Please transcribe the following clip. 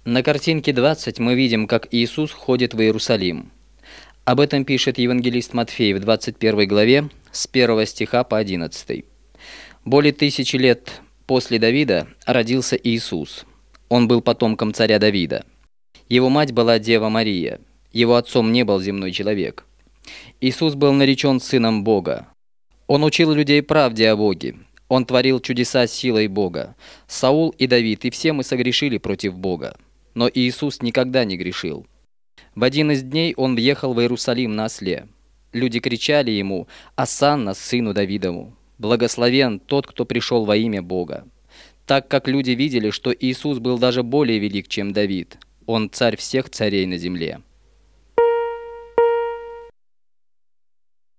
На картинке 20 мы видим, как Иисус входит в Иерусалим. Об этом пишет евангелист Матфей в 21 главе с 1 стиха по 11. Более 1000 лет после Давида родился Иисус. Он был потомком царя Давида. Его мать была Дева Мария. Его отцом не был земной человек. Иисус был наречен Сыном Бога. Он учил людей правде о Боге. Он творил чудеса силой Бога. Саул и Давид и все мы согрешили против Бога. Но Иисус никогда не грешил. В один из дней он въехал в Иерусалим на осле. Люди кричали ему: «Осанна сыну Давидову! Благословен тот, кто пришел во имя Бога!» Так как люди видели, что Иисус был даже более велик, чем Давид, он царь всех царей на земле.